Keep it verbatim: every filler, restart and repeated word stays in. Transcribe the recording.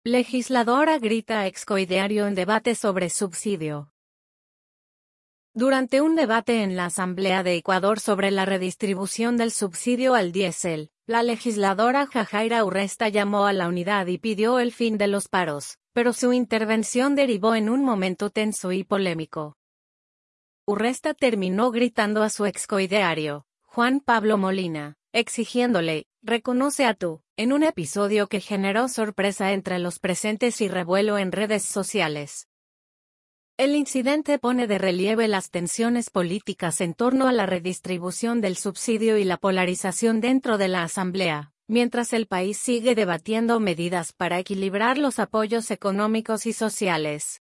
Legisladora grita a excoideario en debate sobre subsidio. Durante un debate en la Asamblea de Ecuador sobre la redistribución del subsidio al diésel, la legisladora Yajaira Urresta llamó a la unidad y pidió el fin de los paros, pero su intervención derivó en un momento tenso y polémico. Urresta terminó gritando a su excoideario, Juan Pablo Molina, exigiéndole, reconoce a tú, en un episodio que generó sorpresa entre los presentes y revuelo en redes sociales. El incidente pone de relieve las tensiones políticas en torno a la redistribución del subsidio y la polarización dentro de la Asamblea, mientras el país sigue debatiendo medidas para equilibrar los apoyos económicos y sociales.